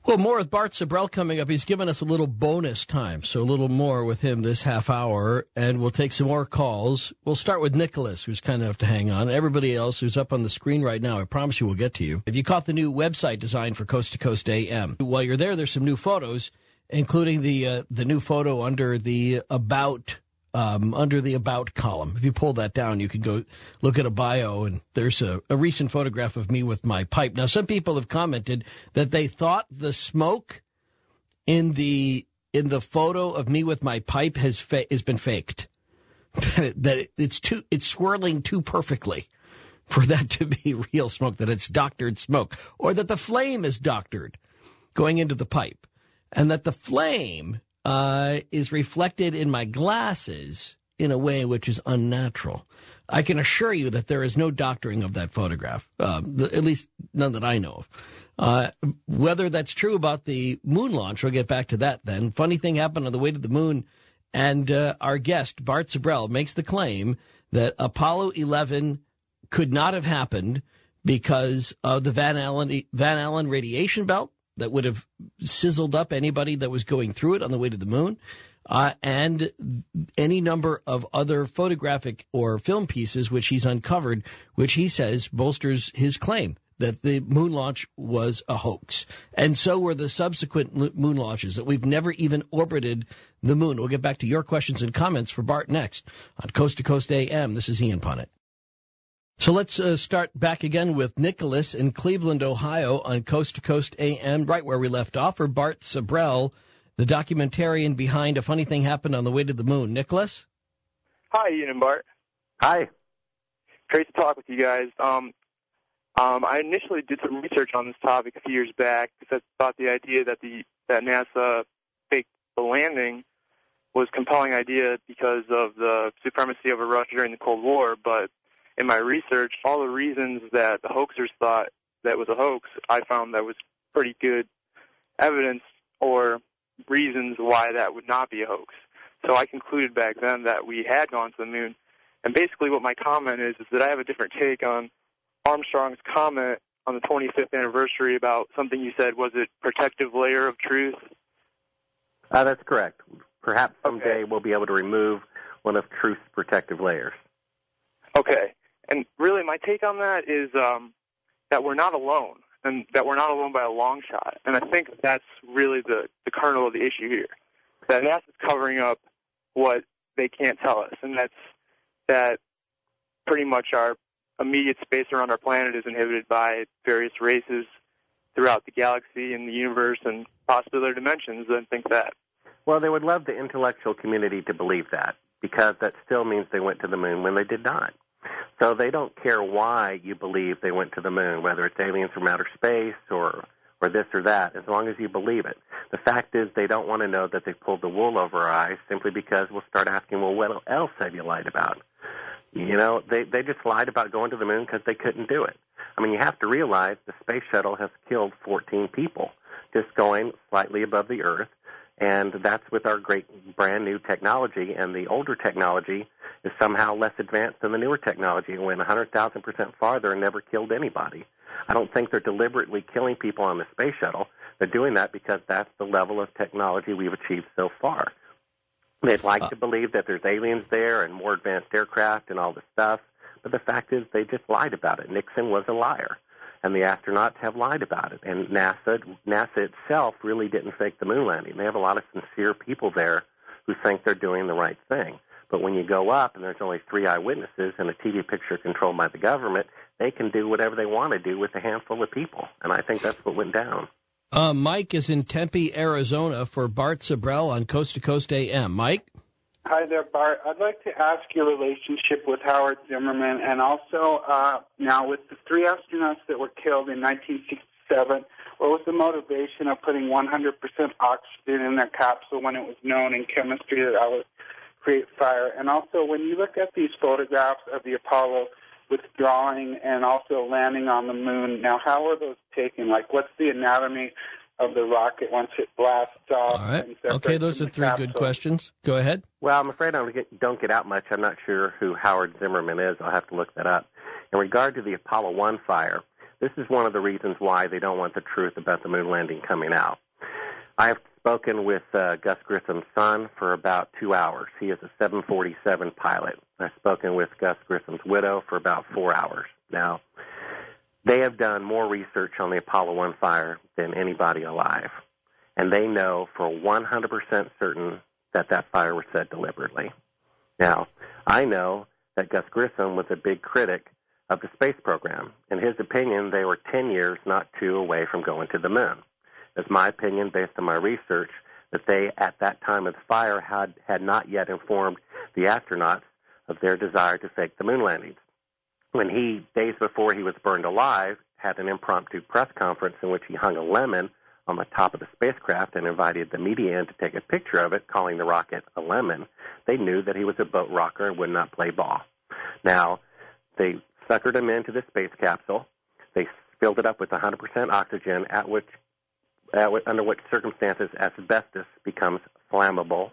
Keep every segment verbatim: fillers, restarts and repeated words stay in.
Well, more with Bart Sibrel coming up. He's given us a little bonus time, so a little more with him this half hour, and we'll take some more calls. We'll start with Nicholas, who's kind enough to hang on. Everybody else who's up on the screen right now, I promise you we'll get to you. If you caught the new website design for Coast to Coast A M, while you're there, there's some new photos, including the uh, the new photo under the About Um, under the About column. If you pull that down, you can go look at a bio, and there's a, a recent photograph of me with my pipe. Now, some people have commented that they thought the smoke in the in the photo of me with my pipe has fa- has been faked. that it, it's too it's swirling too perfectly for that to be real smoke. That it's doctored smoke, or that the flame is doctored going into the pipe, and that the flame Uh, is reflected in my glasses in a way which is unnatural. I can assure you that there is no doctoring of that photograph, uh, the, at least none that I know of. Uh, whether that's true about the moon launch, we'll get back to that then. Funny thing happened on the way to the moon, and uh, our guest, Bart Sibrel, makes the claim that Apollo eleven could not have happened because of the Van Allen, Van Allen radiation belt that would have sizzled up anybody that was going through it on the way to the moon, uh, and any number of other photographic or film pieces which he's uncovered, which he says bolsters his claim that the moon launch was a hoax. And so were the subsequent moon launches, that we've never even orbited the moon. We'll get back to your questions and comments for Bart next on Coast to Coast A M. This is Ian Punnett. So let's uh, start back again with Nicholas in Cleveland, Ohio, on Coast to Coast A M, right where we left off, for Bart Sibrel, the documentarian behind A Funny Thing Happened on the Way to the Moon. Nicholas? Hi, Ian and Bart. Hi. Great to talk with you guys. Um, um, I initially did some research on this topic a few years back because I thought the idea that the that NASA faked the landing was a compelling idea because of the supremacy over Russia during the Cold War, but in my research, all the reasons that the hoaxers thought that was a hoax, I found that was pretty good evidence or reasons why that would not be a hoax. So I concluded back then that we had gone to the moon. And basically what my comment is, is that I have a different take on Armstrong's comment on the twenty-fifth anniversary about something you said, was it protective layer of truth? Uh, that's correct. Perhaps someday Okay. we'll be able to remove one of truth's protective layers. Okay. And really, my take on that is um, that we're not alone, and that we're not alone by a long shot. And I think that's really the, the kernel of the issue here, that NASA's covering up what they can't tell us, and that's that pretty much our immediate space around our planet is inhabited by various races throughout the galaxy and the universe and possibly other dimensions. I think that. Well, they would love the intellectual community to believe that, because that still means they went to the moon when they did not. So they don't care why you believe they went to the moon, whether it's aliens from outer space or or this or that, as long as you believe it. The fact is they don't want to know that they pulled the wool over our eyes, simply because we'll start asking, well, what else have you lied about? You know, they, they just lied about going to the moon because they couldn't do it. I mean, you have to realize the space shuttle has killed fourteen people just going slightly above the Earth, and that's with our great brand-new technology, and the older technology is somehow less advanced than the newer technology. It went one hundred thousand percent farther and never killed anybody. I don't think they're deliberately killing people on the space shuttle. They're doing that because that's the level of technology we've achieved so far. They'd like uh, to believe that there's aliens there and more advanced aircraft and all this stuff, but the fact is they just lied about it. Nixon was a liar, and the astronauts have lied about it. And NASA, NASA itself really didn't fake the moon landing. They have a lot of sincere people there who think they're doing the right thing. But when you go up and there's only three eyewitnesses and a T V picture controlled by the government, they can do whatever they want to do with a handful of people. And I think that's what went down. Uh, Mike is in Tempe, Arizona, for Bart Sibrel on Coast to Coast A M. Mike? Hi there, Bart. I'd like to ask your relationship with Howard Zimmerman, and also uh, now with the three astronauts that were killed in nineteen sixty-seven, what was the motivation of putting one hundred percent oxygen in their capsule when it was known in chemistry that that would create fire? And also, when you look at these photographs of the Apollo withdrawing and also landing on the moon, now how are those taken? Like, what's the anatomy of the rocket once it blasts off? All right. Okay, those are three capsule? good questions. Go ahead. Well, I'm afraid I don't get, don't get out much. I'm not sure who Howard Zimmerman is. I'll have to look that up. In regard to the Apollo one fire, This is one of the reasons why they don't want the truth about the moon landing coming out. I have spoken with uh, Gus Grissom's son for about two hours. He is a seven forty-seven pilot. I've spoken with Gus Grissom's widow for about four hours. Now, they have done more research on the Apollo one fire than anybody alive, and they know for one hundred percent certain that that fire was set deliberately. Now, I know that Gus Grissom was a big critic of the space program. In his opinion, they were ten years, not two, away from going to the moon. It's my opinion, based on my research, that they, at that time of the fire, had, had not yet informed the astronauts of their desire to fake the moon landings. When he, days before he was burned alive, had an impromptu press conference in which he hung a lemon on the top of the spacecraft and invited the media in to take a picture of it, calling the rocket a lemon, they knew that he was a boat rocker and would not play ball. Now, they suckered him into the space capsule. They filled it up with one hundred percent oxygen, at which Uh, under which circumstances asbestos becomes flammable.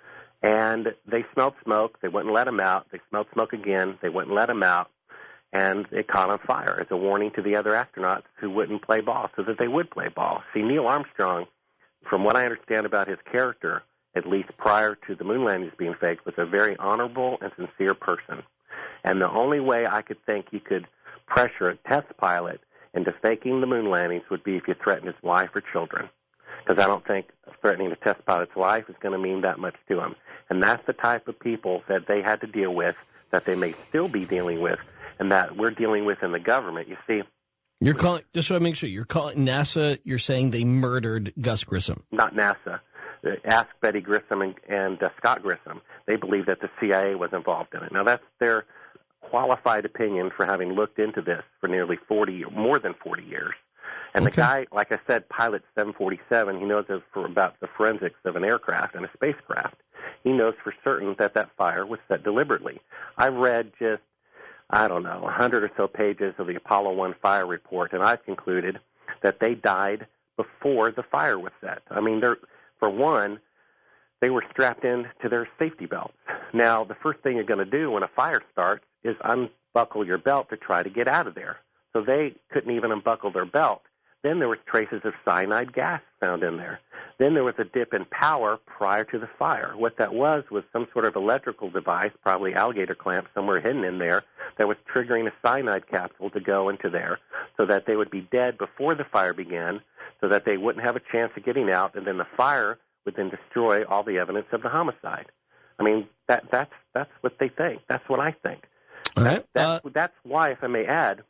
And they smelled smoke. They wouldn't let him out. They smelled smoke again. They wouldn't let him out. And it caught on fire as a warning to the other astronauts who wouldn't play ball so that they would play ball. See, Neil Armstrong, from what I understand about his character, at least prior to the moon landings being faked, was a very honorable and sincere person. And the only way I could think you could pressure a test pilot into faking the moon landings would be if you threatened his wife or children, because I don't think threatening a test pilot's life is going to mean that much to him. And that's the type of people that they had to deal with, that they may still be dealing with, and that we're dealing with in the government. You see, you're calling, just so I make sure, you're calling NASA, you're saying they murdered Gus Grissom. Not NASA. Ask Betty Grissom and, and uh, Scott Grissom. They believe that the C I A was involved in it. Now, that's their qualified opinion for having looked into this for nearly forty, more than forty years. And okay. The guy, like I said, pilots seven forty-seven. He knows for about the forensics of an aircraft and a spacecraft. He knows for certain that that fire was set deliberately. I've read just, I don't know, a hundred or so pages of the Apollo one fire report, and I've concluded that they died before the fire was set. I mean, they're, for one, they were strapped in to their safety belts. Now, the first thing you're going to do when a fire starts is unbuckle your belt to try to get out of there. So they couldn't even unbuckle their belt. Then there was traces of cyanide gas found in there. Then there was a dip in power prior to the fire. What that was was some sort of electrical device, probably alligator clamp somewhere hidden in there, that was triggering a cyanide capsule to go into there so that they would be dead before the fire began, so that they wouldn't have a chance of getting out, and then the fire would then destroy all the evidence of the homicide. I mean, that that's that's what they think. That's what I think. All right. That's, uh, that's why, if I may add,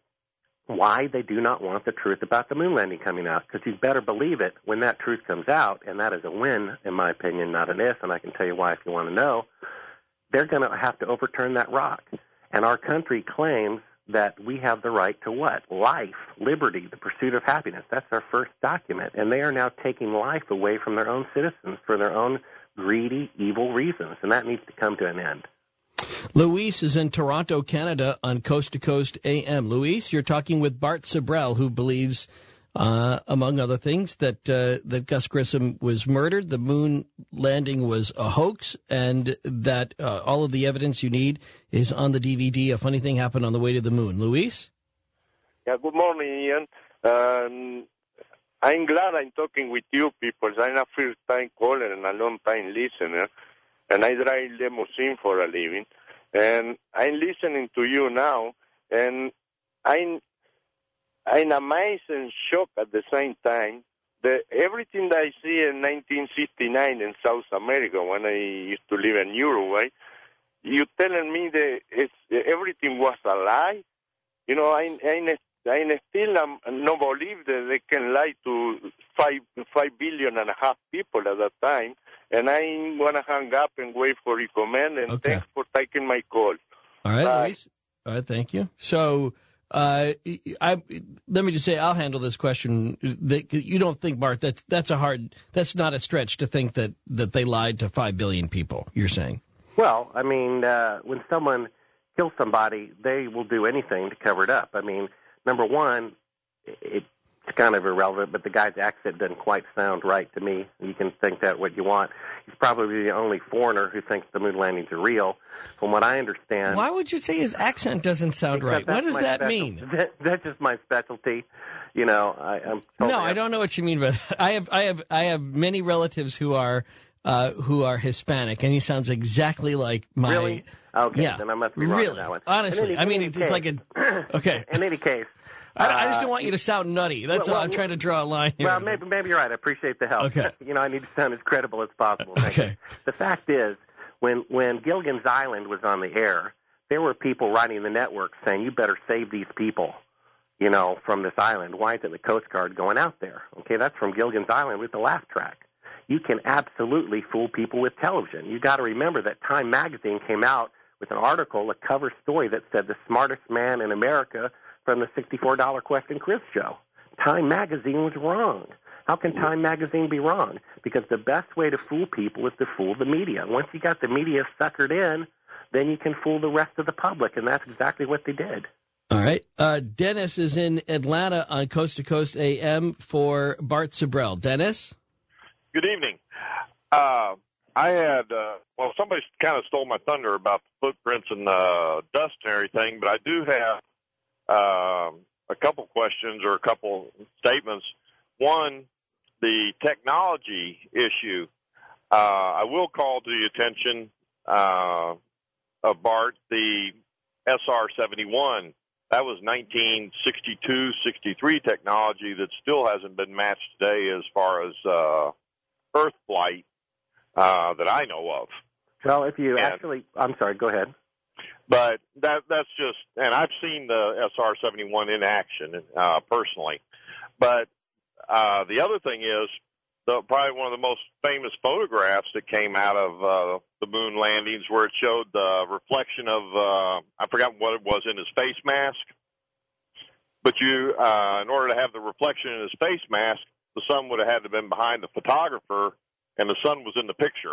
why they do not want the truth about the moon landing coming out. Because you better believe it, when that truth comes out, and that is a win, in my opinion, not an if, and I can tell you why if you want to know, they're going to have to overturn that rock. And our country claims that we have the right to what? Life, liberty, the pursuit of happiness. That's our first document. And they are now taking life away from their own citizens for their own greedy, evil reasons. And that needs to come to an end. Luis is in Toronto, Canada, on Coast to Coast A M. Luis, you're talking with Bart Sibrel, who believes, uh, among other things, that uh, that Gus Grissom was murdered, the moon landing was a hoax, and that uh, all of the evidence you need is on the D V D. A funny thing happened on the way to the moon. Luis? Yeah, good morning, Ian. Um, I'm glad I'm talking with you people. I'm a first-time caller and a long-time listener, and I drive limousine for a living. And I'm listening to you now, and I'm I'm amazed and shocked at the same time that everything that I see in nineteen sixty-nine in South America, when I used to live in Uruguay, you're telling me that it's, everything was a lie. You know, I I, I still am not believe that they can lie to five five billion and a half people at that time. And I'm going to hang up and wait for your comment, and okay. Thanks for taking my call. All right, Bye. Luis. All right, thank you. So uh, I, let me just say, I'll handle this question. That you don't think, Bart, that's, that's a hard, that's not a stretch to think that, that they lied to five billion people, you're saying? Well, I mean, uh, when someone kills somebody, they will do anything to cover it up. I mean, number one, it it's kind of irrelevant, but the guy's accent doesn't quite sound right to me. You can think that what you want. He's probably the only foreigner who thinks the moon landings are real. From what I understand... Why would you say his accent doesn't sound right? What does that special, mean? That, that's just my specialty. You know, I, I'm totally No, I don't know what you mean by that. I have, I have, I have many relatives who are uh, who are Hispanic, and he sounds exactly like my... Really? Okay, yeah, then I must be wrong really, on that one. Honestly, any, I mean, it's it's like a... Okay. In any case... I, I just uh, don't want you to sound nutty. That's well, all. I'm well, trying to draw a line here. Well, maybe, maybe you're right. I appreciate the help. Okay. You know, I need to sound as credible as possible. Thank Okay. you. The fact is, when, when Gilligan's Island was on the air, there were people writing the network saying, you better save these people, you know, from this island. Why isn't the Coast Guard going out there? Okay, that's from Gilligan's Island with the laugh track. You can absolutely fool people with television. You got to remember that Time magazine came out with an article, a cover story that said the smartest man in America from the sixty-four dollar Question Quiz show. Time magazine was wrong. How can Time magazine be wrong? Because the best way to fool people is to fool the media. Once you got the media suckered in, then you can fool the rest of the public, and that's exactly what they did. All right. Uh, Dennis is in Atlanta on Coast to Coast A M for Bart Sibrel. Dennis? Good evening. Uh, I had, uh, well, somebody kind of stole my thunder about the footprints and uh, dust and everything, but I do have uh, a couple questions or a couple statements. One, the technology issue. Uh, I will call to the attention uh, of Bart the S R seventy-one. That was nineteen sixty-two sixty-three technology that still hasn't been matched today as far as uh, Earth flight uh, that I know of. Well, if you and, actually, I'm sorry, go ahead. But that that's just, and I've seen the S R seventy-one in action uh, personally. But uh, the other thing is, the, probably one of the most famous photographs that came out of uh, the moon landings, where it showed the reflection of, uh, I forgot what it was in his face mask. But you, uh, in order to have the reflection in his face mask, the sun would have had to have been behind the photographer, and the sun was in the picture.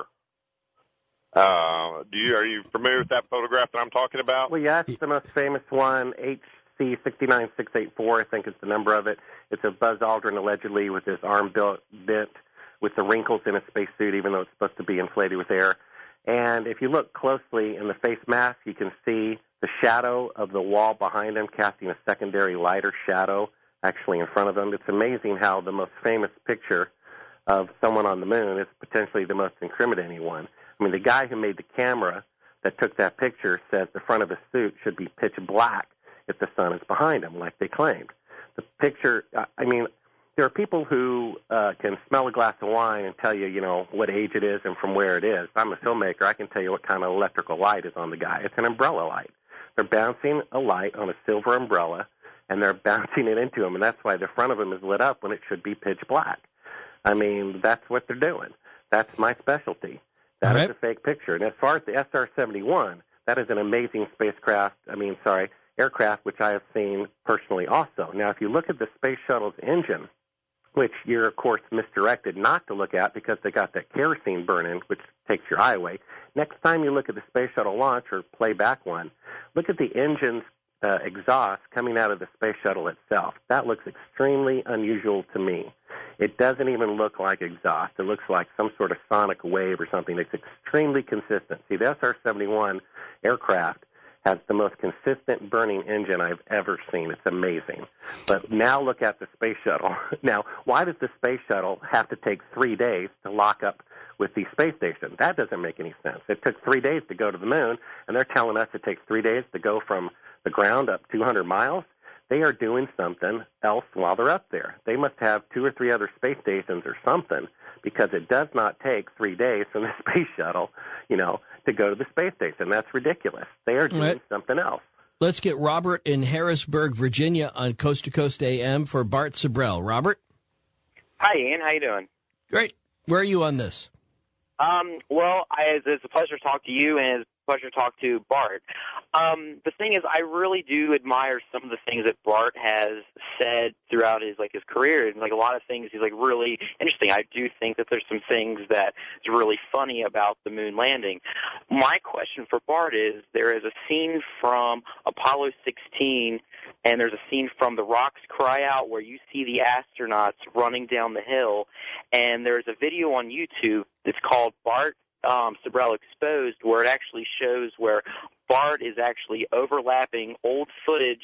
Uh, do you, are you familiar with that photograph that I'm talking about? Well, yeah, it's the most famous one, H C six nine six eight four, I think is the number of it. It's of Buzz Aldrin, allegedly, with his arm built, bent, with the wrinkles in his spacesuit, even though it's supposed to be inflated with air. And if you look closely in the face mask, you can see the shadow of the wall behind him casting a secondary lighter shadow actually in front of him. It's amazing how the most famous picture of someone on the moon is potentially the most incriminating one. I mean, the guy who made the camera that took that picture says the front of his suit should be pitch black if the sun is behind him, like they claimed. The picture, I mean, there are people who uh, can smell a glass of wine and tell you, you know, what age it is and from where it is. I'm a filmmaker. I can tell you what kind of electrical light is on the guy. It's an umbrella light. They're bouncing a light on a silver umbrella, and they're bouncing it into him, and that's why the front of him is lit up when it should be pitch black. I mean, that's what they're doing. That's my specialty. That All is right. a fake picture. And as far as the S R seventy-one, that is an amazing spacecraft, I mean, sorry, aircraft, which I have seen personally also. Now, if you look at the space shuttle's engine, which you're, of course, misdirected not to look at because they got that kerosene burn-in, which takes your eye away. Next time you look at the space shuttle launch or play back one, look at the engine's uh, exhaust coming out of the space shuttle itself. That looks extremely unusual to me. It doesn't even look like exhaust. It looks like some sort of sonic wave or something. It's extremely consistent. See, the S R seventy-one aircraft has the most consistent burning engine I've ever seen. It's amazing. But now look at the space shuttle. Now, why does the space shuttle have to take three days to lock up with the space station? That doesn't make any sense. It took three days to go to the moon, and they're telling us it takes three days to go from the ground up two hundred miles. They are doing something else while they're up there. They must have two or three other space stations or something, because it does not take three days from the space shuttle, you know, to go to the space station. That's ridiculous. They are doing right. something else. Let's get Robert in Harrisburg, Virginia on Coast to Coast A M for Bart Sibrel. Robert? Hi, Ian. How you doing? Great. Where are you on this? Um, well, I, it's a pleasure to talk to you, and pleasure to talk to Bart. Um, the thing is, I really do admire some of the things that Bart has said throughout his like his career, and like a lot of things he's like really interesting. I do think that there's some things that is really funny about the moon landing. My question for Bart is: there is a scene from Apollo sixteen, and there's a scene from The Rocks Cry Out where you see the astronauts running down the hill, and there's a video on YouTube that's called Bart um, Sibrel Exposed, where it actually shows where Bart is actually overlapping old footage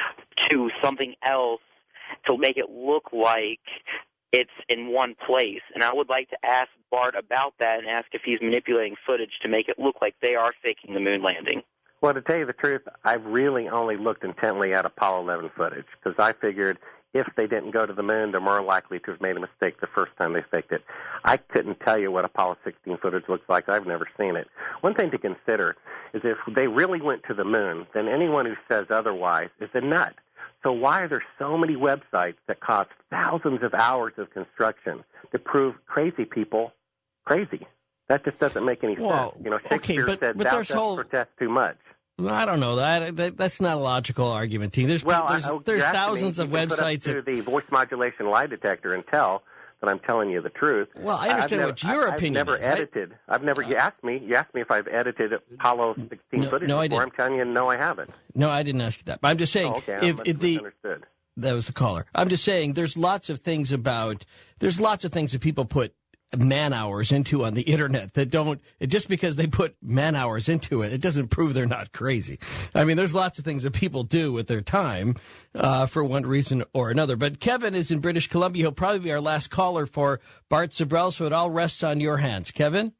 to something else to make it look like it's in one place. And I would like to ask Bart about that and ask if he's manipulating footage to make it look like they are faking the moon landing. Well, to tell you the truth, I really only looked intently at Apollo eleven footage because I figured if they didn't go to the moon, they're more likely to have made a mistake the first time they faked it. I couldn't tell you what Apollo sixteen footage looks like. I've never seen it. One thing to consider is if they really went to the moon, then anyone who says otherwise is a nut. So why are there so many websites that cost thousands of hours of construction to prove crazy people crazy? That just doesn't make any well, sense. You know, Shakespeare okay, but, said, but thou there's dost whole... protest too much. Well, I don't know that. that that's not a logical argument, T. There's well, there's, I, there's me, thousands of you can websites. Put up to the voice modulation lie detector and tell that I'm telling you the truth. Well, I understand never, what your I, opinion I've never is. edited. I, I've never. Uh, you asked me. You asked me if I've edited Apollo sixteen no, footage no, before. I I'm telling you, no, I haven't. No, I didn't ask you that. But I'm just saying, oh, okay. if, if the that was the caller. I'm just saying, there's lots of things about. There's lots of things that people put man hours into on the internet that don't, just because they put man hours into it, it doesn't prove they're not crazy. I mean, there's lots of things that people do with their time uh, for one reason or another. But Kevin is in British Columbia. He'll probably be our last caller for Bart Sibrel, so it all rests on your hands. Kevin?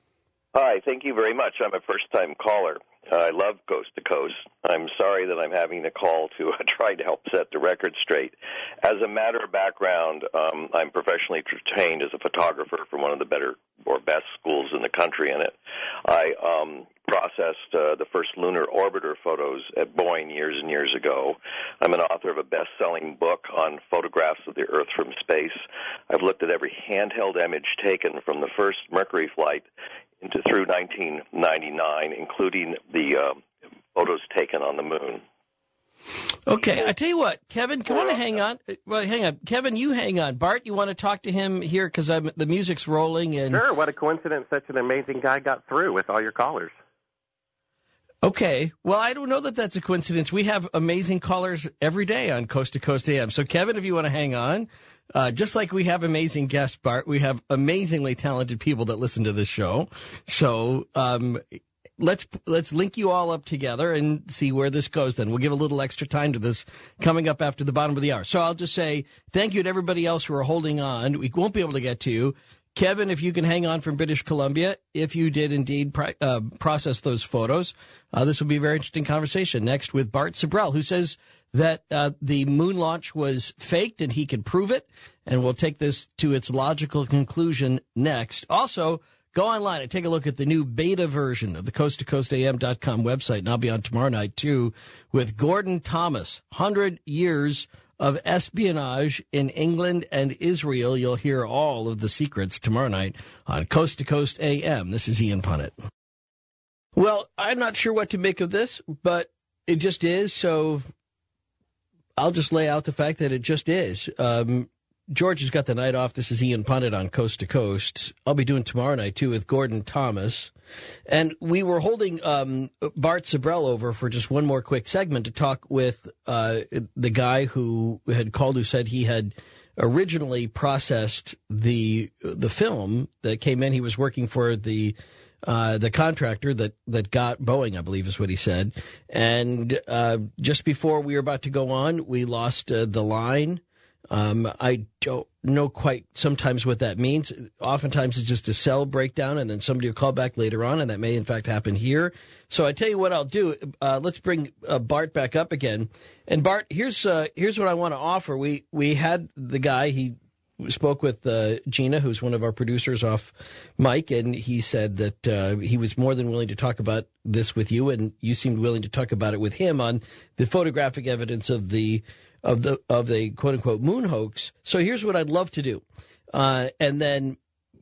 Hi, thank you very much. I'm a first-time caller. Uh, I love Coast to Coast. I'm sorry that I'm having to call to uh, try to help set the record straight. As a matter of background, um, I'm professionally trained as a photographer from one of the better or best schools in the country in it. I um, processed uh, the first lunar orbiter photos at Boeing years and years ago. I'm an author of a best-selling book on photographs of the Earth from space. I've looked at every handheld image taken from the first Mercury flight into through nineteen ninety-nine, including the uh, photos taken on the moon. Okay, I tell you what, Kevin, you want to hang on? Well, hang on, Kevin, you hang on. Bart, you want to talk to him here because the music's rolling and sure. What a coincidence! Such an amazing guy got through with all your callers. Okay, well, I don't know that that's a coincidence. We have amazing callers every day on Coast to Coast A M. So, Kevin, if you want to hang on. Uh, just like we have amazing guests, Bart, we have amazingly talented people that listen to this show. So um, let's let's link you all up together and see where this goes then. We'll give a little extra time to this coming up after the bottom of the hour. So I'll just say thank you to everybody else who are holding on. We won't be able to get to you. Kevin, if you can hang on from British Columbia, if you did indeed pr- uh, process those photos, uh, this will be a very interesting conversation. Next with Bart Sibrel, who says that uh, the moon launch was faked and he can prove it. And we'll take this to its logical conclusion next. Also, go online and take a look at the new beta version of the coast to coast A M dot com website. And I'll be on tomorrow night, too, with Gordon Thomas, one hundred years of espionage in England and Israel. You'll hear all of the secrets tomorrow night on Coast to Coast A M. This is Ian Punnett. Well, I'm not sure what to make of this, but it just is. So I'll just lay out the fact that it just is. Um, George has got the night off. This is Ian Punnett on Coast to Coast. I'll be doing tomorrow night, too, with Gordon Thomas. And we were holding um, Bart Sibrel over for just one more quick segment to talk with uh, the guy who had called, who said he had originally processed the the film that came in. He was working for the uh, the contractor that, that got Boeing, I believe is what he said. And uh, just before we were about to go on, we lost uh, the line. Um, I don't know quite sometimes what that means. Oftentimes it's just a cell breakdown, and then somebody will call back later on, and that may in fact happen here. So I tell you what I'll do. Uh, let's bring uh, Bart back up again. And Bart, here's uh, here's what I want to offer. We we had the guy, he spoke with uh, Gina, who's one of our producers, off mic, and he said that uh, he was more than willing to talk about this with you, and you seemed willing to talk about it with him on the photographic evidence of the of the of the quote unquote moon hoax. So here's what I'd love to do, uh, and then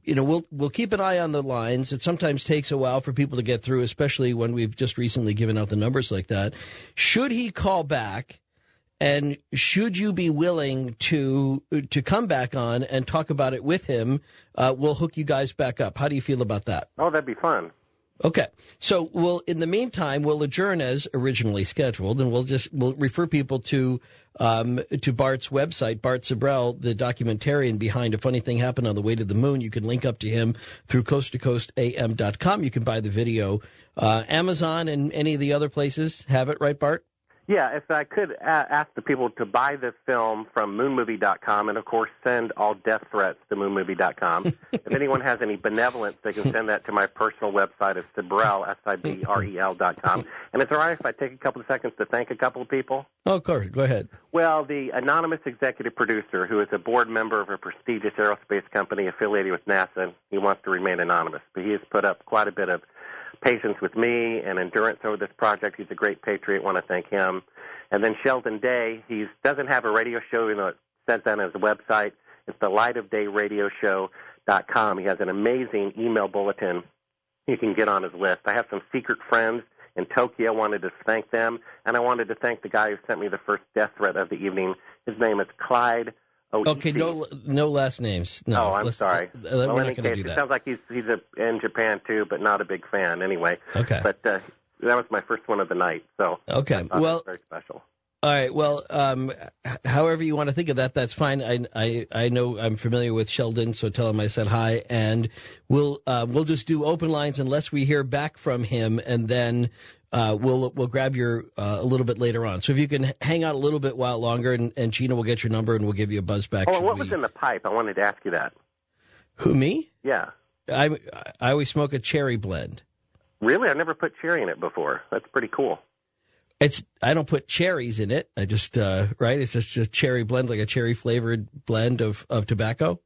you know, we'll we'll keep an eye on the lines. It sometimes takes a while for people to get through, especially when we've just recently given out the numbers like that. Should he call back, and should you be willing to to come back on and talk about it with him, uh, we'll hook you guys back up. How do you feel about that? Oh, that'd be fun. Okay, so we'll in the meantime we'll adjourn as originally scheduled, and we'll just we'll refer people to um, to Bart's website, Bart Sibrel, the documentarian behind A Funny Thing Happened on the Way to the Moon. You can link up to him through coast to coast a m dot com. You can buy the video. Uh, Amazon and any of the other places have it, right, Bart? Yeah, if I could a- ask the people to buy this film from moon movie dot com, and, of course, send all death threats to moon movie dot com. If anyone has any benevolence, they can send that to my personal website of Sibrel, S I B R E L dot com. And it's all right if I take a couple of seconds to thank a couple of people? Oh, of course. Go ahead. Well, the anonymous executive producer, who is a board member of a prestigious aerospace company affiliated with NASA, he wants to remain anonymous, but he has put up quite a bit of patience with me and endurance over this project. He's a great patriot. Want to thank him. And then Sheldon Day, he doesn't have a radio show, even though it says that on his website. It's the light of day radio show dot com. He has an amazing email bulletin you can get on his list. I have some secret friends in Tokyo. I wanted to thank them. And I wanted to thank the guy who sent me the first death threat of the evening. His name is Clyde Oishi. Okay, no no last names. No, oh, I'm let's, sorry. Uh, well, we're in not any going to case, do it that. sounds like he's he's a, in Japan too, but not a big fan anyway. Okay. But uh, that was my first one of the night, so okay. I thought Well, it was very special. All right. Well, um, however you want to think of that, that's fine. I, I, I know I'm familiar with Sheldon, so tell him I said hi, and we'll uh, we'll just do open lines unless we hear back from him, and then uh, we'll we'll grab your uh, a little bit later on. So if you can hang out a little bit while longer, and, and Gina will get your number, and we'll give you a buzz back. Oh, what we... was in the pipe? I wanted to ask you that. Who, me? Yeah. I I always smoke a cherry blend. Really? I've never put cherry in it before. That's pretty cool. It's I don't put cherries in it. I just uh, right. It's just a cherry blend, like a cherry flavored blend of, of tobacco.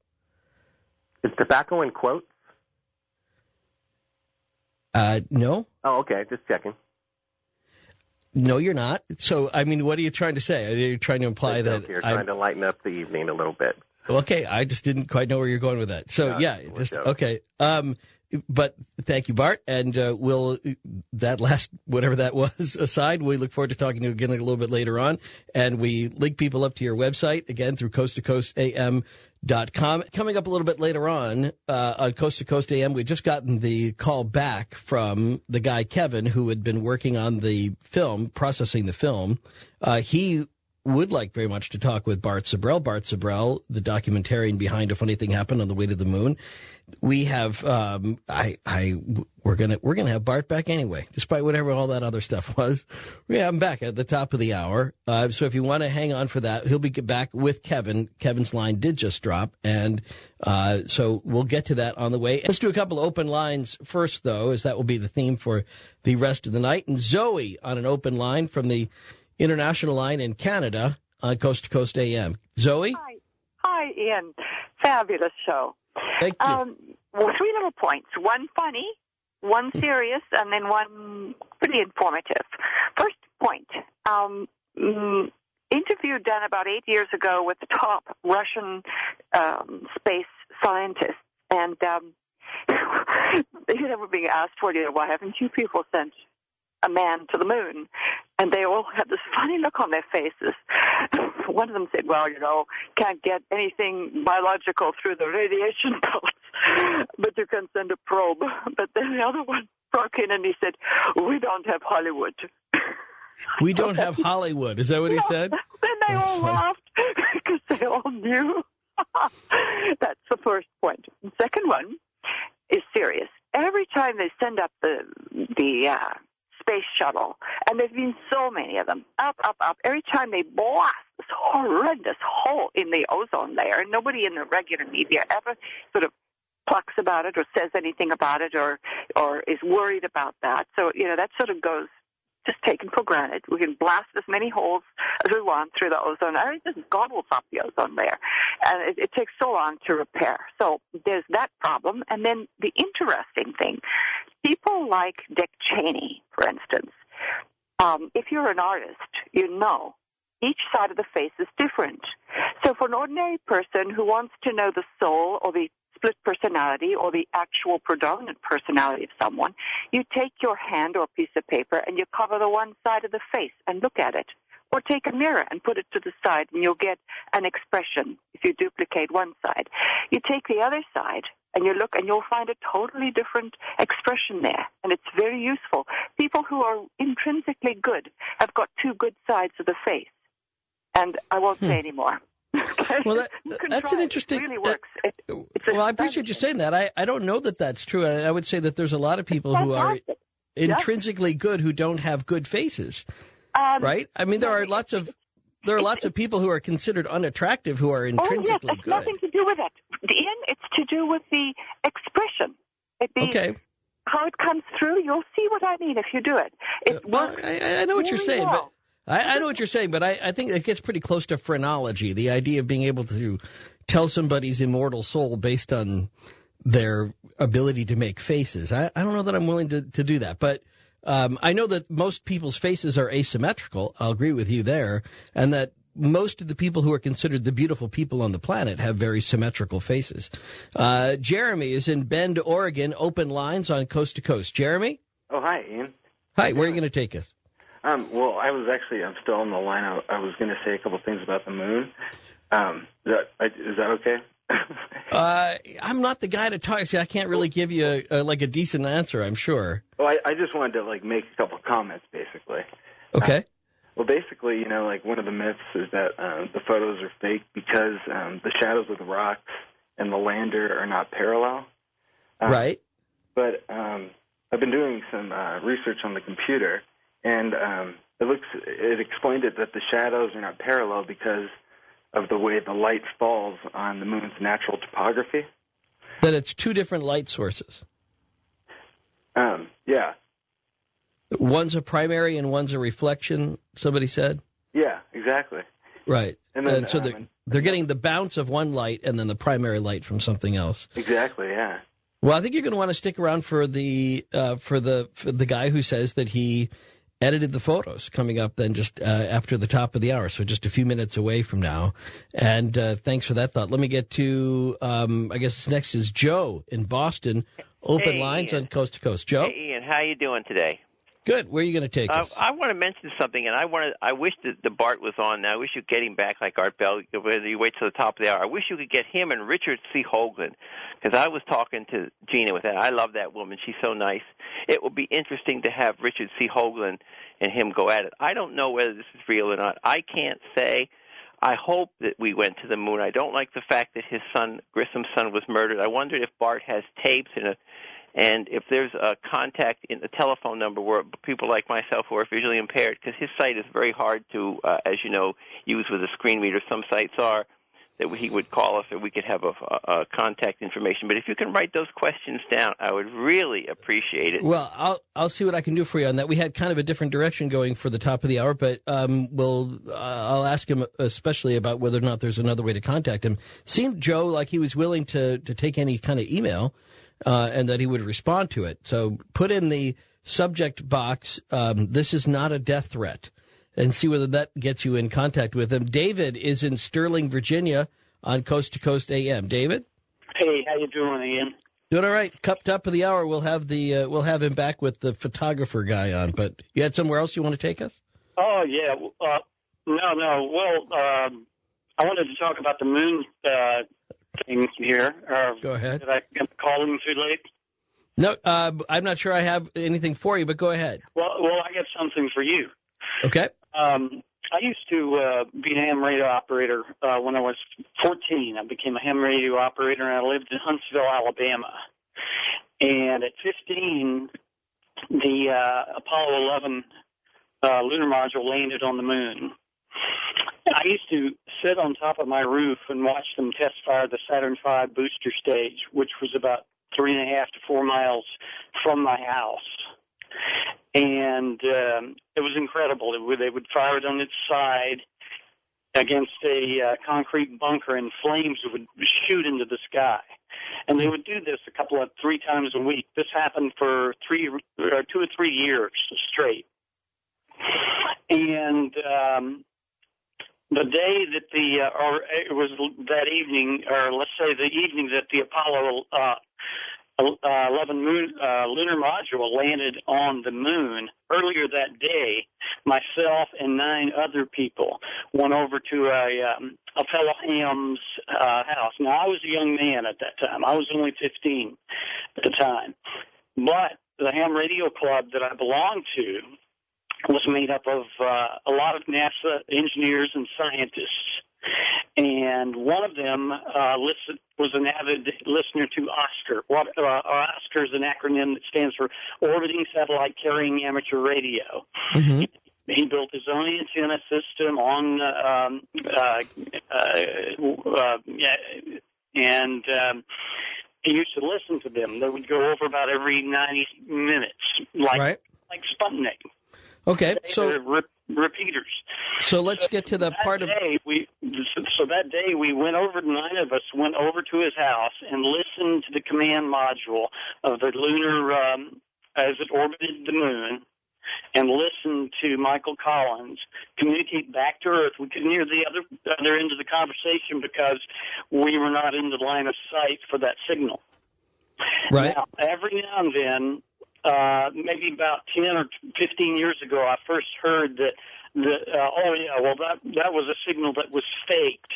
Is tobacco in quotes? Uh, no. Oh, okay. Just checking. No, you're not. So, I mean, what are you trying to say? Are you trying to imply that you're I'm trying to lighten up the evening a little bit? Okay, I just didn't quite know where you're going with that. So, No, yeah, we're just joking. okay. Um, but thank you, Bart, and uh, we'll that last whatever that was aside. We look forward to talking to you again a little bit later on, and we link people up to your website again through coast to coast a m dot com. Coming up a little bit later on uh, on Coast to Coast A M, we've just gotten the call back from the guy Kevin who had been working on the film, processing the film. Uh, he would like very much to talk with Bart Sibrel. Bart Sibrel, the documentarian behind A Funny Thing Happened on the Way to the Moon. We have, um, I, I, we're gonna, we're gonna have Bart back anyway, despite whatever all that other stuff was. We have him back at the top of the hour. Uh, so if you want to hang on for that, he'll be back with Kevin. Kevin's line did just drop, and uh, so we'll get to that on the way. Let's do a couple of open lines first, though, as that will be the theme for the rest of the night. And Zoe on an open line from the international line in Canada on Coast to Coast A M. Zoe? Hi. Hi, Ian. Fabulous show. Thank you. Um, well, three little points. One funny, one serious, and then one pretty informative. First point, um, mm, interview done about eight years ago with the top Russian um, space scientists. And um, they were being asked, well, you know, why haven't you people sent a man to the moon? And they all had this funny look on their faces. One of them said, well, you know, can't get anything biological through the radiation belts, but you can send a probe. But then the other one broke in and he said, we don't have Hollywood. We don't have Hollywood. Is that what he No. said? Then they That's all funny. laughed because they all knew. That's the first point. The second one is serious. Every time they send up the the uh, space shuttle, and there's been so many of them, up, up, up, every time they blast this horrendous hole in the ozone layer, and nobody in the regular media ever sort of plucks about it or says anything about it or or is worried about that. So, you know, that sort of goes just taken for granted. We can blast as many holes as we want through the ozone layer. It just gobbles up the ozone layer. And it, it takes so long to repair. So there's that problem. And then the interesting thing, people like Dick Cheney, for instance, um, if you're an artist, you know each side of the face is different. So for an ordinary person who wants to know the soul or the split personality or the actual predominant personality of someone, you take your hand or a piece of paper and you cover the one side of the face and look at it. Or take a mirror and put it to the side and you'll get an expression if you duplicate one side. You take the other side and you look and you'll find a totally different expression there. And it's very useful. People who are intrinsically good have got two good sides of the face. And I won't hmm. say any more. Well, that, that's an interesting. It really that, works. It, well, I appreciate you saying that. I, I don't know that that's true. I, I would say that there's a lot of people who are intrinsically good who don't have good faces. Um, right? I mean, there are lots of there are lots of people who are considered unattractive who are intrinsically oh, yes, it's good. Nothing to do with it. Ian, it's to do with the expression. It means okay. How it comes through. You'll see what I mean if you do it. It uh, well, works I, I know what you're saying, well. but I, I know what you're saying, but I, I think it gets pretty close to phrenology. The idea of being able to tell somebody's immortal soul based on their ability to make faces. I, I don't know that I'm willing to, to do that, but. Um, I know that most people's faces are asymmetrical. I'll agree with you there. And that most of the people who are considered the beautiful people on the planet have very symmetrical faces. Uh, Jeremy is in Bend, Oregon, open lines on Coast to Coast. Jeremy? Oh, hi, Ian. Hi, where are you going to take us? Um, well, I was actually, I'm still on the line. I, I was going to say a couple things about the moon. Um, is that, is that okay? uh, I'm not the guy to talk. See, I can't really give you a, a, like a decent answer, I'm sure. Well, I, I just wanted to like make a couple comments, basically. Okay. Uh, well, basically, you know, like one of the myths is that uh, the photos are fake because um, the shadows of the rocks and the lander are not parallel. Um, right. But um, I've been doing some uh, research on the computer, and um, it looks it explained it that the shadows are not parallel because of the way the light falls on the moon's natural topography. That it's two different light sources. Um, yeah. One's a primary and one's a reflection, somebody said? Yeah, exactly. Right. And, then, and so um, they're, they're getting the bounce of one light and then the primary light from something else. Exactly, yeah. Well, I think you're going to want to stick around for the uh, for the for the guy who says that he edited the photos coming up then just uh, after the top of the hour, so just a few minutes away from now. And uh, thanks for that thought. Let me get to, um, I guess next is Joe in Boston. Open hey, lines Ian. on Coast to Coast. Joe? Hey, Ian, how you doing today? Good. Where are you going to take uh, us? I want to mention something, and I want to. I wish that the Bart was on now. I wish you could get him back like Art Bell. Whether you wait till the top of the hour. I wish you could get him and Richard C. Hoagland, because I was talking to Gina with that. I love that woman. She's so nice. It will be interesting to have Richard C. Hoagland and him go at it. I don't know whether this is real or not. I can't say. I hope that we went to the moon. I don't like the fact that his son, Grissom's son, was murdered. I wonder if Bart has tapes and a. And if there's a contact in a telephone number where people like myself who are visually impaired, because his site is very hard to, uh, as you know, use with a screen reader. Some sites are, that he would call us or we could have a, a, a contact information. But if you can write those questions down, I would really appreciate it. Well, I'll I'll see what I can do for you on that. We had kind of a different direction going for the top of the hour, but um, we'll uh, I'll ask him especially about whether or not there's another way to contact him. Seemed, Joe, like he was willing to, to take any kind of email. Uh, and that he would respond to it. So put in the subject box, um, this is not a death threat, and see whether that gets you in contact with him. David is in Sterling, Virginia on Coast to Coast A M. David? Hey, how you doing, Ian? Doing all right. Cup top of the hour, we'll have the uh, we'll have him back with the photographer guy on. But you had somewhere else you want to take us? Oh, yeah. Uh, no, no. Well, um, I wanted to talk about the moon uh thing here. Uh, go ahead. Did I call him too late? No, uh, I'm not sure I have anything for you, but go ahead. Well, well, I got something for you. Okay. Um, I used to uh, be a ham radio operator uh, when I was fourteen. I became a ham radio operator, and I lived in Huntsville, Alabama. And at fifteen, the uh, Apollo eleven uh, lunar module landed on the moon. I used to sit on top of my roof and watch them test fire the Saturn five booster stage, which was about three and a half to four miles from my house. And um, it was incredible. It would, they would fire it on its side against a uh, concrete bunker, and flames would shoot into the sky. And they would do this a couple of, three times a week. This happened for three, or two or three years straight. And um, the day that the, uh, or it was that evening, or let's say the evening that the Apollo uh, uh, eleven moon, uh, lunar module landed on the moon, earlier that day, myself and nine other people went over to a, um, a fellow ham's uh, house. Now, I was a young man at that time. I was only fifteen at the time. But the ham radio club that I belonged to was made up of uh, a lot of NASA engineers and scientists. And one of them uh, listen, was an avid listener to OSCAR. What, uh, OSCAR is an acronym that stands for Orbiting Satellite Carrying Amateur Radio. Mm-hmm. He built his own antenna system on, um, uh, uh, uh, yeah, and um, he used to listen to them. They would go over about every ninety minutes, like right. like Sputnik. Okay, they so re- repeaters. So let's so get to the part of day we. So that day we went over. Nine of us went over to his house and listened to the command module of the lunar um, as it orbited the moon, and listened to Michael Collins communicate back to Earth. We couldn't hear the other other end of the conversation because we were not in the line of sight for that signal. Right. Now, every now and then. Uh, maybe about ten or fifteen years ago, I first heard that, the, uh, oh yeah, well that, that was a signal that was faked.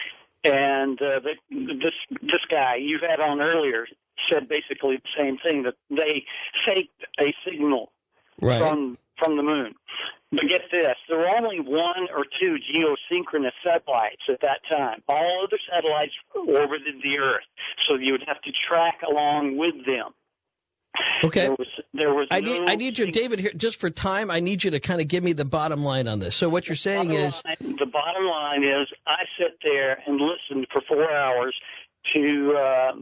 And, uh, that this, this guy you had on earlier said basically the same thing, that they faked a signal right. from, from the moon. But get this, there were only one or two geosynchronous satellites at that time. All other satellites orbited the Earth, so you would have to track along with them. Okay. There was, there was I no need I need you, David, here just for time. I need you to kind of give me the bottom line on this. So what you're saying bottom is line, the bottom line is I sat there and listened for four hours to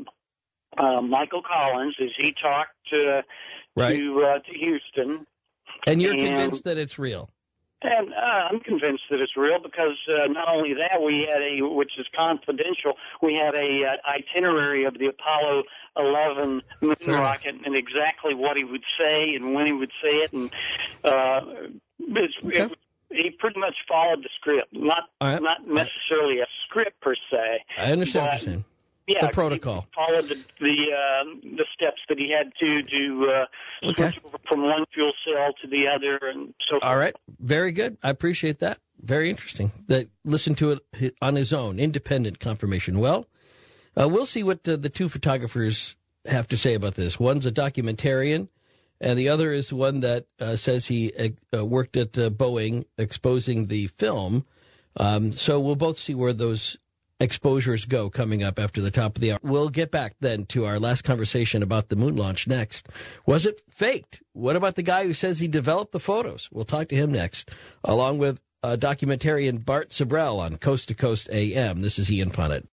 uh, uh, Michael Collins as he talked uh, right. to uh, to Houston, and you're and, convinced that it's real. And uh, I'm convinced that it's real because uh, not only that, we had a, which is confidential, we had a uh, itinerary of the Apollo eleven moon Fair rocket and exactly what he would say and when he would say it, and uh, it's, okay. it, he pretty much followed the script, not right. not necessarily a script per se. I understand but, what you're saying. Yeah, the protocol. He followed the the, uh, the steps that he had to to uh, okay. switch over from one fuel cell to the other, and so forth. All right, very good. I appreciate that. Very interesting. That listen to it on his own, independent confirmation. Well, uh, we'll see what uh, the two photographers have to say about this. One's a documentarian, and the other is one that uh, says he uh, worked at uh, Boeing exposing the film. Um, so we'll both see where those exposures go coming up after the top of the hour. We'll get back then to our last conversation about the moon launch next. Was it faked? What about the guy who says he developed the photos? We'll talk to him next, along with uh, documentarian Bart Sibrel on Coast to Coast A M. This is Ian Punnett.